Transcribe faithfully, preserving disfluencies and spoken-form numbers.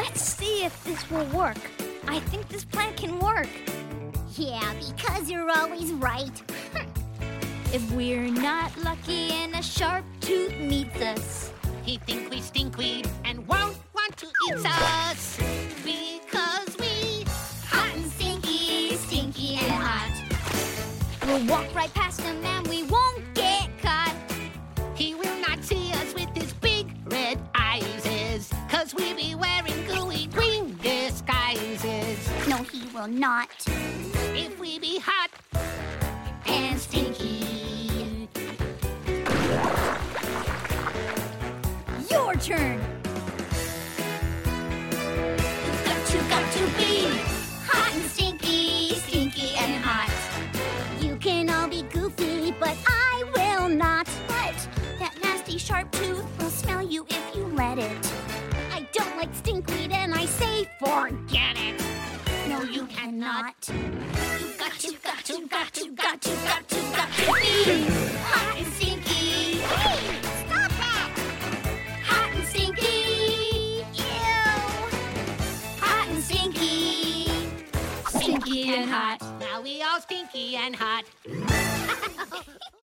Let's see if this will work. I think this plan can work. Yeah, because you're always right. If we're not lucky and a sharp tooth meets us, he think we stink we and won't want to eat us. Because we hot and stinky, stinky and hot. We'll walk right past him and we won't get caught. He will not see us with his big red eyes, cause we be wearing gooey green disguises. No, he will not. If we be hot and stinky. Your turn. You've got to, got to be hot and stinky, stinky and hot. You can all be goofy, but I will not. What? That nasty sharp tooth will smell you if you let it. I don't like stinkweed and I say forget it. No, you cannot. You've got to, got to, got to, got to, got to, got to be hot and stinky. Hey, stop that! Hot and stinky. Ew. Hot and stinky. Stinky and hot. Now we all stinky and hot.